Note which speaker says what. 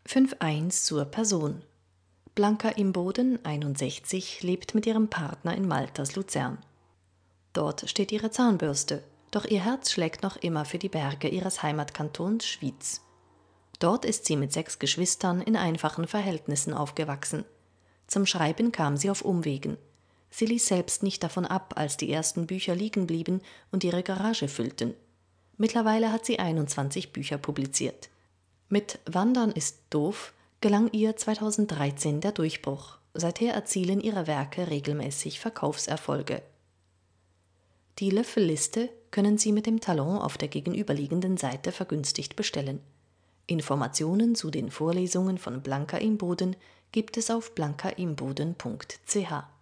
Speaker 1: 5.1 zur Person. Blanca Imboden, 61, lebt mit ihrem Partner in Malters Luzern. Dort steht ihre Zahnbürste, doch ihr Herz schlägt noch immer für die Berge ihres Heimatkantons Schwyz. Dort ist sie mit 6 Geschwistern in einfachen Verhältnissen aufgewachsen. Zum Schreiben kam sie auf Umwegen. Sie ließ selbst nicht davon ab, als die ersten Bücher liegen blieben und ihre Garage füllten. Mittlerweile hat sie 21 Bücher publiziert. Mit Wandern ist doof gelang ihr 2013 der Durchbruch. Seither erzielen ihre Werke regelmäßig Verkaufserfolge. Die Löffelliste können Sie mit dem Talon auf der gegenüberliegenden Seite vergünstigt bestellen. Informationen zu den Vorlesungen von Blanca Imboden gibt es auf blancaimboden.ch.